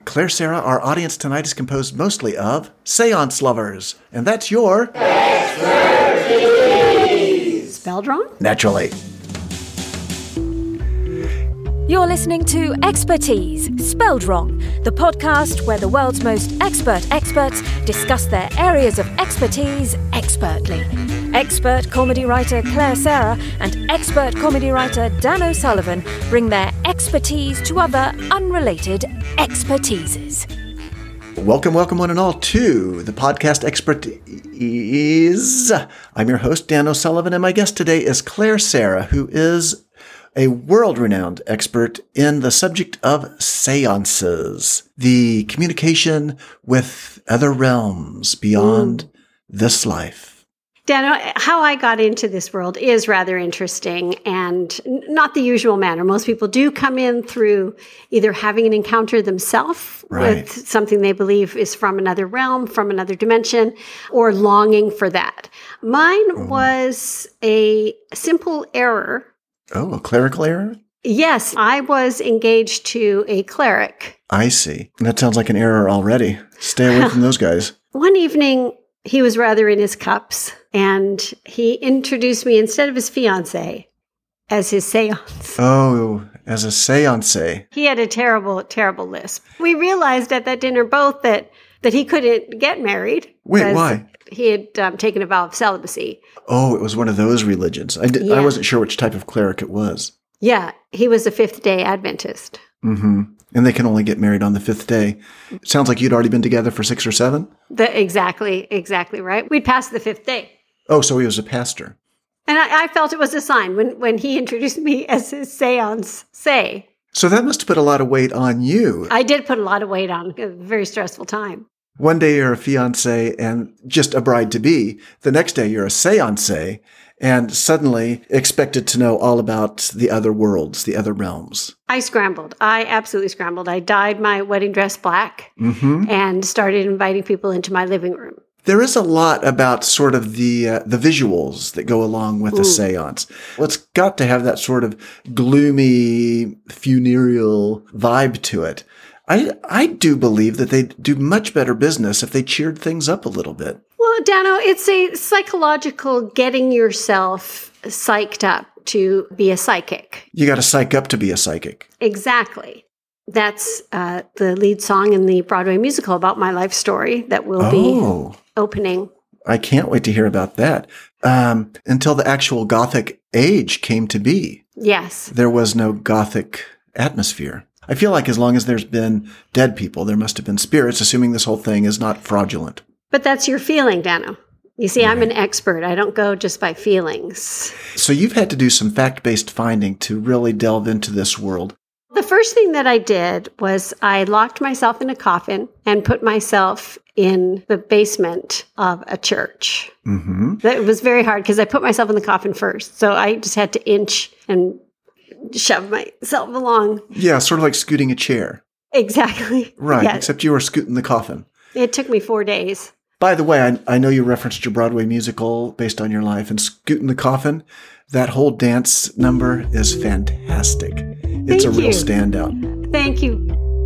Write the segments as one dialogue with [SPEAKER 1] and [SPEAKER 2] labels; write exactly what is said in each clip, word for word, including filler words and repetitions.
[SPEAKER 1] Claire Sarah, our audience tonight is composed mostly of seance lovers. And that's your...
[SPEAKER 2] Expertise! Spelled wrong?
[SPEAKER 1] Naturally.
[SPEAKER 3] You're listening to Expertise, Spelled Wrong, the podcast where the world's most expert experts discuss their areas of expertise expertly. Expert comedy writer Claire Sarah and expert comedy writer Dan O'Sullivan bring their expertise to other unrelated expertises.
[SPEAKER 1] Welcome, welcome one and all to the podcast Expertise. I'm your host, Dan O'Sullivan, and my guest today is Claire Sarah, who is a world-renowned expert in the subject of seances, the communication with other realms beyond mm. this life.
[SPEAKER 2] Dan, how I got into this world is rather interesting and not the usual manner. Most people do come in through either having an encounter themselves
[SPEAKER 1] right.
[SPEAKER 2] with something they believe is from another realm, from another dimension, or longing for that. Mine mm. was a simple error.
[SPEAKER 1] Oh, a clerical error?
[SPEAKER 2] Yes, I was engaged to a cleric.
[SPEAKER 1] I see. That sounds like an error already. Stay away from those guys.
[SPEAKER 2] One evening, he was rather in his cups, and he introduced me, instead of his fiancée, as his seance.
[SPEAKER 1] Oh, as a seance.
[SPEAKER 2] He had a terrible, terrible lisp. We realized at that dinner both that, that he couldn't get married.
[SPEAKER 1] Wait, why?
[SPEAKER 2] He had um, taken a vow of celibacy.
[SPEAKER 1] Oh, it was one of those religions. I, did,
[SPEAKER 2] yeah.
[SPEAKER 1] I wasn't sure which type of cleric it was.
[SPEAKER 2] Yeah, he was a fifth-day Adventist.
[SPEAKER 1] Mm-hmm. And they can only get married on the fifth day. It sounds like you'd already been together for six or seven?
[SPEAKER 2] The, exactly, exactly right. We'd passed the fifth day.
[SPEAKER 1] Oh, so he was a pastor. And
[SPEAKER 2] I, I felt it was a sign when, when he introduced me as his seance say.
[SPEAKER 1] So that must have put a lot of weight on you.
[SPEAKER 2] I did put a lot of weight on a very stressful time.
[SPEAKER 1] One day you're a fiancé and just a bride-to-be. The next day you're a séancé and suddenly expected to know all about the other worlds, the other realms.
[SPEAKER 2] I scrambled. I absolutely scrambled. I dyed my wedding dress black
[SPEAKER 1] mm-hmm.
[SPEAKER 2] and started inviting people into my living room.
[SPEAKER 1] There is a lot about sort of the uh, the visuals that go along with a séance. Well, it's got to have that sort of gloomy, funereal vibe to it. I I do believe that they'd do much better business if they cheered things up a little bit.
[SPEAKER 2] Well, Dano, it's a psychological getting yourself psyched up to be a psychic.
[SPEAKER 1] You got to psych up to be a psychic.
[SPEAKER 2] Exactly. That's uh, the lead song in the Broadway musical about my life story that will
[SPEAKER 1] oh,
[SPEAKER 2] be opening.
[SPEAKER 1] I can't wait to hear about that. Um, until the actual Gothic age came to be.
[SPEAKER 2] Yes.
[SPEAKER 1] There was no Gothic atmosphere. I feel like as long as there's been dead people, there must have been spirits, assuming this whole thing is not fraudulent.
[SPEAKER 2] But that's your feeling, Dano. You see, right. I'm an expert. I don't go just by feelings.
[SPEAKER 1] So you've had to do some fact-based finding to really delve into this world.
[SPEAKER 2] The first thing that I did was I locked myself in a coffin and put myself in the basement of a church.
[SPEAKER 1] Mm-hmm.
[SPEAKER 2] It was very hard because I put myself in the coffin first. So I just had to inch and shove myself along.
[SPEAKER 1] Yeah, sort of like scooting a chair.
[SPEAKER 2] Exactly.
[SPEAKER 1] Right,
[SPEAKER 2] yeah.
[SPEAKER 1] Except you were scooting the coffin.
[SPEAKER 2] It took me four days.
[SPEAKER 1] By the way, I, I know you referenced your Broadway musical based on your life, and Scootin' the Coffin, that whole dance number is fantastic. It's
[SPEAKER 2] Thank
[SPEAKER 1] a real
[SPEAKER 2] you.
[SPEAKER 1] standout.
[SPEAKER 2] Thank you.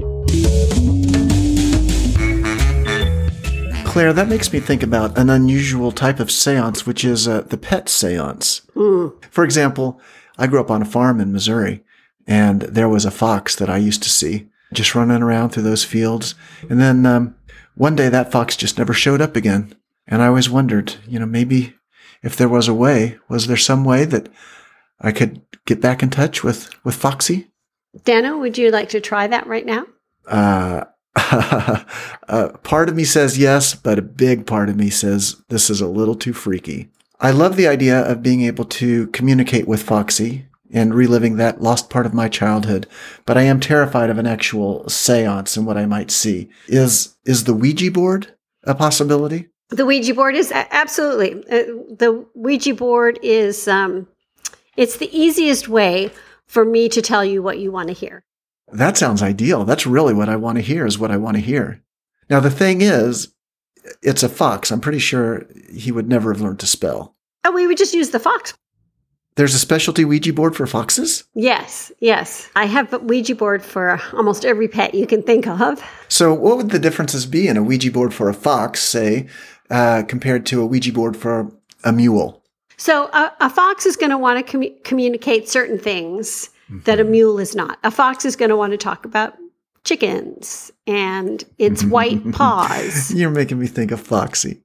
[SPEAKER 1] Claire, that makes me think about an unusual type of seance, which is uh, the pet seance.
[SPEAKER 2] Mm.
[SPEAKER 1] For example, I grew up on a farm in Missouri, and there was a fox that I used to see just running around through those fields. And then um, one day that fox just never showed up again. And I always wondered, you know, maybe if there was a way, was there some way that I could get back in touch with, with Foxy?
[SPEAKER 2] Dano, would you like to try that right now?
[SPEAKER 1] Uh, uh, part of me says yes, but a big part of me says this is a little too freaky. I love the idea of being able to communicate with Foxy and reliving that lost part of my childhood, but I am terrified of an actual seance and what I might see. Is is the Ouija board a possibility?
[SPEAKER 2] The Ouija board is absolutely. Uh, the Ouija board is um, it's the easiest way for me to tell you what you want to hear.
[SPEAKER 1] That sounds ideal. That's really what I want to hear is what I want to hear. Now, the thing is, it's a fox. I'm pretty sure he would never have learned to spell.
[SPEAKER 2] Oh, we would just use the fox.
[SPEAKER 1] There's a specialty Ouija board for foxes?
[SPEAKER 2] Yes, yes. I have a Ouija board for almost every pet you can think of.
[SPEAKER 1] So what would the differences be in a Ouija board for a fox, say, uh, compared to a Ouija board for a mule?
[SPEAKER 2] So a, a fox is going to want to commu- communicate certain things mm-hmm. that a mule is not. A fox is going to want to talk about chickens and its white paws.
[SPEAKER 1] You're making me think of Foxy.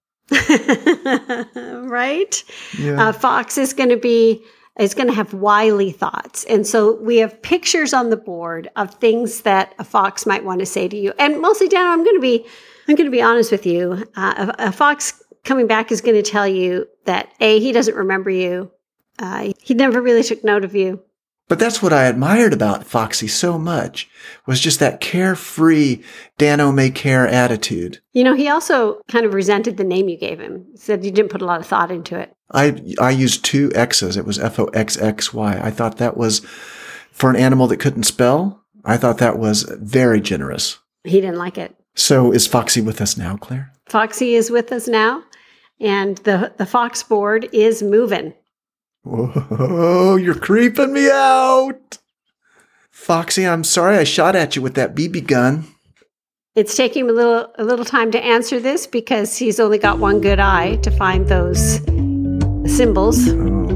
[SPEAKER 2] Right?
[SPEAKER 1] Yeah.
[SPEAKER 2] A fox is going to be is going to have wily thoughts. And so we have pictures on the board of things that a fox might want to say to you. And mostly, Dan, I'm going to be I'm going to be honest with you. Uh, a, a fox coming back is going to tell you that, A, he doesn't remember you. Uh, he never really took note of you.
[SPEAKER 1] But that's what I admired about Foxy so much, was just that carefree, Dano may care attitude.
[SPEAKER 2] You know, he also kind of resented the name you gave him. He said you didn't put a lot of thought into it.
[SPEAKER 1] I I used two X's. It was F O X X Y. I thought that was, for an animal that couldn't spell, I thought that was very generous.
[SPEAKER 2] He didn't like it.
[SPEAKER 1] So is Foxy with us now, Claire?
[SPEAKER 2] Foxy is with us now, and the, the fox board is moving.
[SPEAKER 1] Whoa, you're creeping me out. Foxy, I'm sorry I shot at you with that B B gun.
[SPEAKER 2] It's taking him a little a little time to answer this because he's only got one good eye to find those symbols.
[SPEAKER 1] Oh.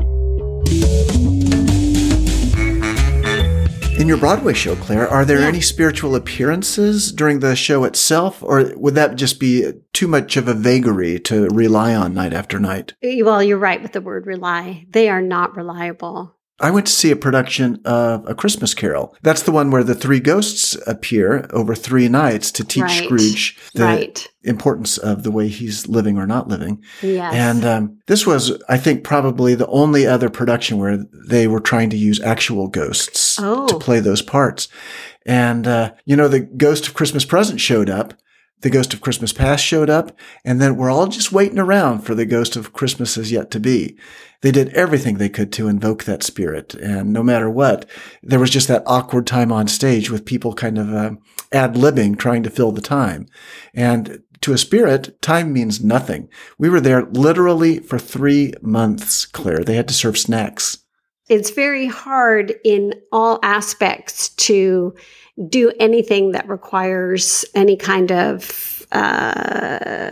[SPEAKER 1] In your Broadway show, Claire, are there
[SPEAKER 2] yeah.
[SPEAKER 1] any spiritual appearances during the show itself, or would that just be too much of a vagary to rely on night after night?
[SPEAKER 2] Well, you're right with the word rely. They are not reliable.
[SPEAKER 1] I went to see a production of A Christmas Carol. That's the one where the three ghosts appear over three nights to teach
[SPEAKER 2] right.
[SPEAKER 1] Scrooge the
[SPEAKER 2] right.
[SPEAKER 1] importance of the way he's living or not living.
[SPEAKER 2] Yes.
[SPEAKER 1] And um, this was, I think, probably the only other production where they were trying to use actual ghosts
[SPEAKER 2] oh.
[SPEAKER 1] to play those parts. And, uh, you know, the Ghost of Christmas Present showed up. The Ghost of Christmas Past showed up, and then we're all just waiting around for the Ghost of Christmas Is Yet to Be. They did everything they could to invoke that spirit, and no matter what, there was just that awkward time on stage with people kind of uh, ad-libbing, trying to fill the time. And to a spirit, time means nothing. We were there literally for three months, Claire. They had to serve snacks.
[SPEAKER 2] It's very hard in all aspects to do anything that requires any kind of, uh,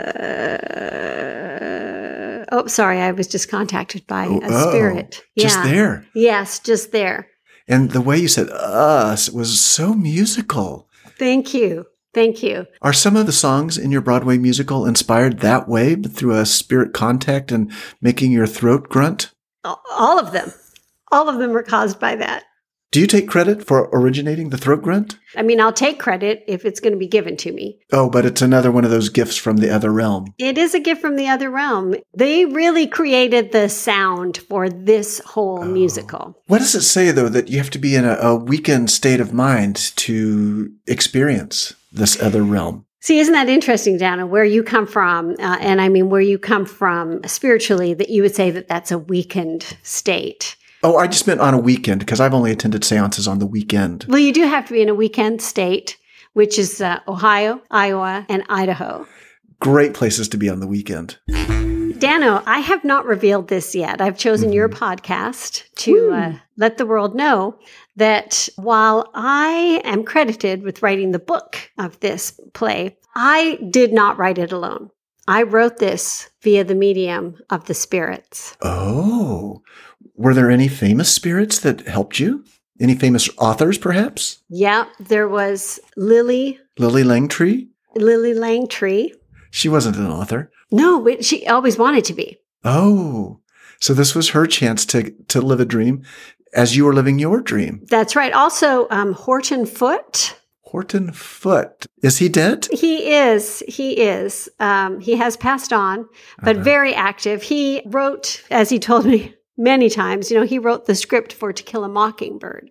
[SPEAKER 2] oh, sorry, I was just contacted by a
[SPEAKER 1] oh,
[SPEAKER 2] spirit.
[SPEAKER 1] Just
[SPEAKER 2] yeah.
[SPEAKER 1] there.
[SPEAKER 2] Yes, just there.
[SPEAKER 1] And the way you said us was so musical.
[SPEAKER 2] Thank you. Thank you.
[SPEAKER 1] Are some of the songs in your Broadway musical inspired that way, but through a spirit contact and making your throat grunt?
[SPEAKER 2] All of them. All of them were caused by that.
[SPEAKER 1] Do you take credit for originating the throat grunt?
[SPEAKER 2] I mean, I'll take credit if it's going to be given to me.
[SPEAKER 1] Oh, but it's another one of those gifts from the other realm.
[SPEAKER 2] It is a gift from the other realm. They really created the sound for this whole oh. musical.
[SPEAKER 1] What does it say, though, that you have to be in a, a weakened state of mind to experience this other realm?
[SPEAKER 2] See, isn't that interesting, Dana, where you come from, uh, and I mean, where you come from spiritually, that you would say that that's a weakened state?
[SPEAKER 1] Oh, I just meant on a weekend, because I've only attended seances on the weekend.
[SPEAKER 2] Well, you do have to be in a weekend state, which is uh, Ohio, Iowa, and Idaho.
[SPEAKER 1] Great places to be on the weekend.
[SPEAKER 2] Dano, I have not revealed this yet. I've chosen mm-hmm. your podcast to uh, let the world know that while I am credited with writing the book of this play, I did not write it alone. I wrote this via the medium of the spirits.
[SPEAKER 1] Oh, were there any famous spirits that helped you? Any famous authors, perhaps?
[SPEAKER 2] Yeah, there was Lily.
[SPEAKER 1] Lily Langtree?
[SPEAKER 2] Lily Langtree.
[SPEAKER 1] She wasn't an author.
[SPEAKER 2] No, but she always wanted to be.
[SPEAKER 1] Oh, so this was her chance to, to live a dream as you were living your dream.
[SPEAKER 2] That's right. Also, um, Horton Foote.
[SPEAKER 1] Horton Foote. Is he dead?
[SPEAKER 2] He is. He is. Um, he has passed on, but uh-huh. very active. He wrote, as he told me many times, you know, he wrote the script for To Kill a Mockingbird.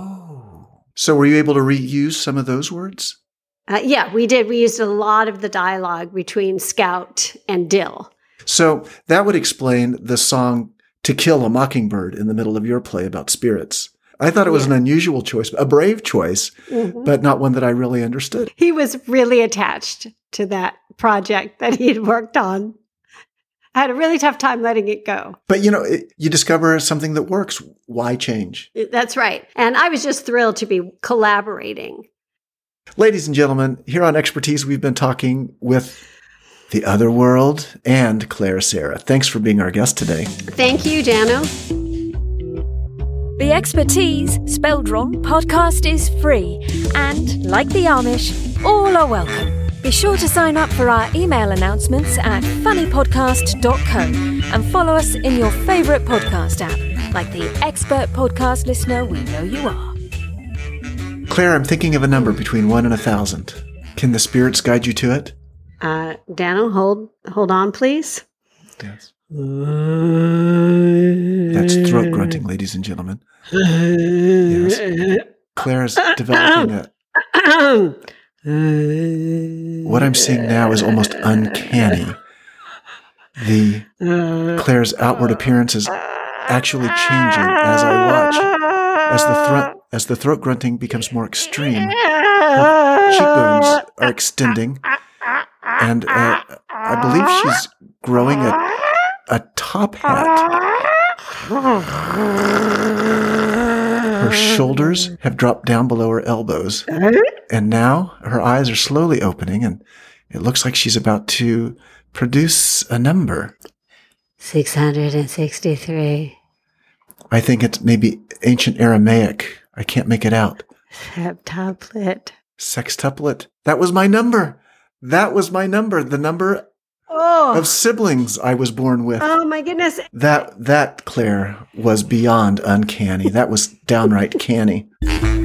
[SPEAKER 1] Oh. So were you able to reuse some of those words?
[SPEAKER 2] Uh, yeah, we did. We used a lot of the dialogue between Scout and Dill.
[SPEAKER 1] So that would explain the song To Kill a Mockingbird in the middle of your play about spirits. I thought it was yeah. an unusual choice, a brave choice, mm-hmm. but not one that I really understood.
[SPEAKER 2] He was really attached to that project that he had worked on. I had a really tough time letting it go.
[SPEAKER 1] But, you know, it, you discover something that works. Why change?
[SPEAKER 2] That's right. And I was just thrilled to be collaborating.
[SPEAKER 1] Ladies and gentlemen, here on Expertise, we've been talking with the Otherworld and Claire Serra. Thanks for being our guest today.
[SPEAKER 2] Thank you, Dano.
[SPEAKER 3] The Expertise, spelled wrong, podcast is free. And, like the Amish, all are welcome. Be sure to sign up for our email announcements at funny podcast dot co and follow us in your favourite podcast app, like the expert podcast listener we know you are.
[SPEAKER 1] Claire, I'm thinking of a number between one and a thousand. Can the spirits guide you to it?
[SPEAKER 2] Uh, Dano, hold hold on, please.
[SPEAKER 1] Yes. That's throat grunting, ladies and gentlemen. Yes. Claire's developing a... What I'm seeing now is almost uncanny. The Claire's outward appearance is actually changing as I watch. As the throat as the throat grunting becomes more extreme, her cheekbones are extending, and uh, I believe she's growing a a top hat. Her shoulders have dropped down below her elbows, and now her eyes are slowly opening, and it looks like she's about to produce a number.
[SPEAKER 2] six hundred sixty-three.
[SPEAKER 1] I think it's maybe ancient Aramaic. I can't make it out.
[SPEAKER 2] Septuplet.
[SPEAKER 1] Sextuplet. That was my number. That was my number. The number
[SPEAKER 2] Oh.
[SPEAKER 1] of siblings I was born with.
[SPEAKER 2] Oh, my goodness.
[SPEAKER 1] That, that, Claire, was beyond uncanny. That was downright canny.